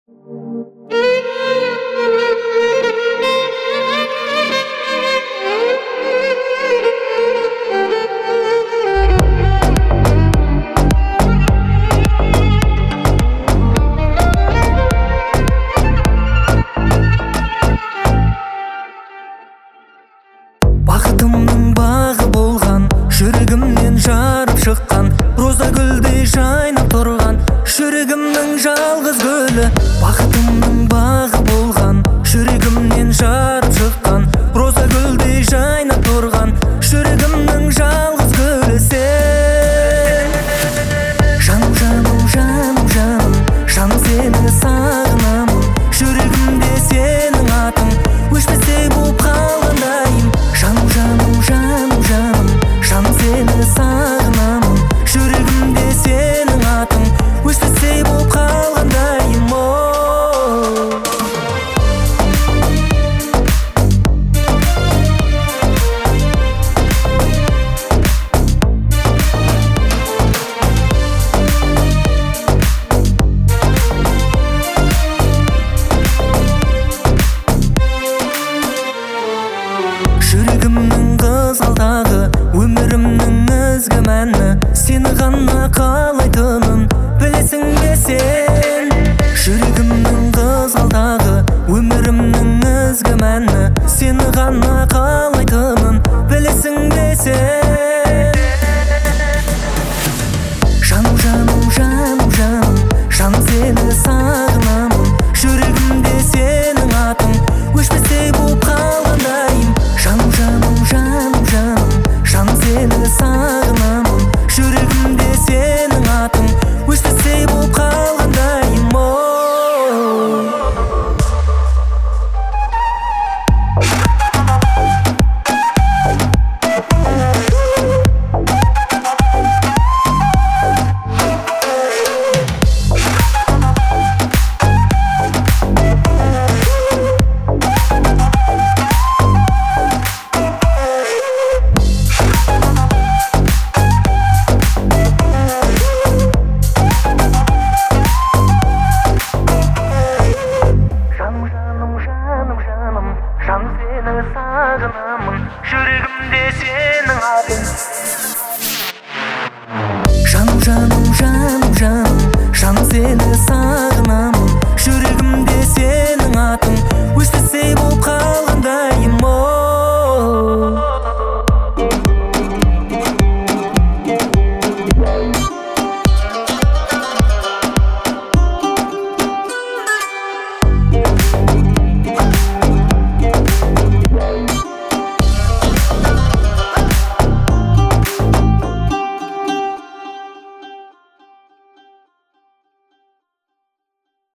Бақытымның бағы болған, жүрегімнен жарып шыққан, роза гүлдей жайнап тұрған, жүрегімнің жалғыз гүлі. Бақытымның бағы болған, жүрегімнен жарып шыққан, роза гүлдей жайнап тұрған, жүрегімнің жалғыз гүлі сен. Жаным, жаным, жаным, жаным, жаным сені сағынамын, жүрегімде сенің атың өшпестей болып қалғандайым. Жаным, жаным, жаным, жаным, жаным сені сағынамын, жүрегімде сенің атың өшпестей болып қалғандайым. Жүрегімнің қызғалдағы, өмірімнің ізгі мәні, сені ғана қалайтынын білесің бе сен? Жүрегімнің қызғалдағы, өмірімнің ізгі мәні, сені ғана қалайтынын білесің бе сен? Жаным, жаным, жаным, жаным, жаным сені сағынамын, жүрегімде сенің атың өшпестей болып қалғандайым. Жаным, жаным, жаным, жаным, жаным сені сағынамын, жүрегімде сенің атың өшпестей болып қалғандайым. Жаным сені сағынамын, жүрегімде сенің атың. Жаным, жаным, жаным, жаным, жаным сені сағынамын, жүрегімде сенің атың өшпестей болып